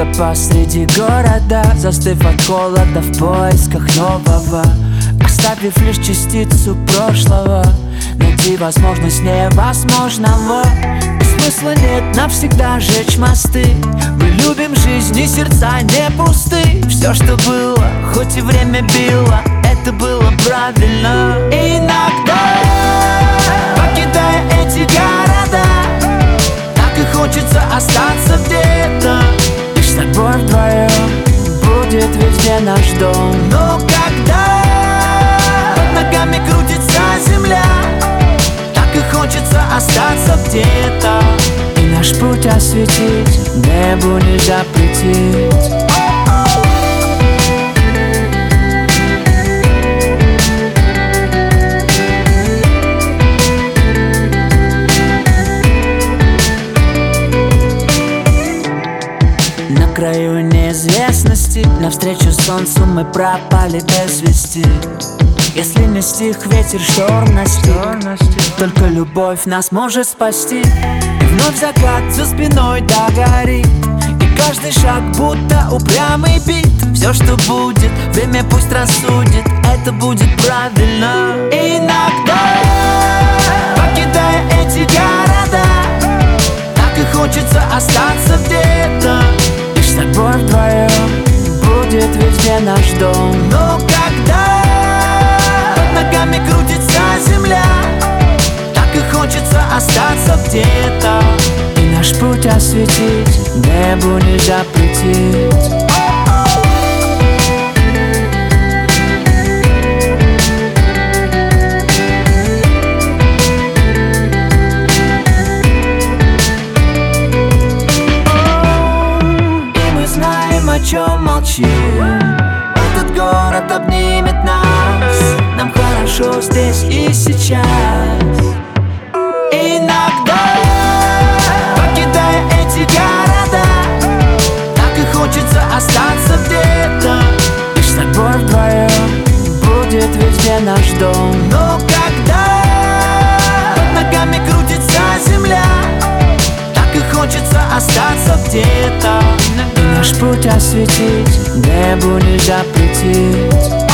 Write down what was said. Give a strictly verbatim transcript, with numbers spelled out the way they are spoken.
посреди города, застыв от холода в поисках нового, оставив лишь частицу прошлого. Найти возможность невозможного, и смысла нет навсегда жечь мосты. Мы любим жизнь, и сердца не пусты. Все, что было, хоть и время било, это было правильно. И иногда, покидая эти города, так и хочется остаться где-то. Лишь с тобой вдвоем будет везде наш дом. Но когда под ногами крутится земля, так и хочется остаться где-то. И наш путь осветить, небу не запретить. На краю неизвестности, навстречу солнцу мы пропали без вести. Если не стих ветер, шторм настиг, только любовь нас может спасти. И вновь закат за спиной догорит, и каждый шаг будто упрямый бит. Все, что будет, время пусть рассудит, это будет правильно. И иногда, покидая эти города, так и хочется остаться где-то. Лишь с тобой вдвоем будет везде наш дом. Но когда под ногами крутится земля, так и хочется остаться где-то. И наш путь осветить, небу не запретить. О чем молчим, этот город обнимет нас. Нам хорошо здесь и сейчас. Иногда, покидая эти города, так и хочется остаться где-то. Лишь с тобой вдвоем будет везде наш дом. Но когда под ногами крутится земля, так и хочется остаться где-то. Наш путь осветить, небу не запретить.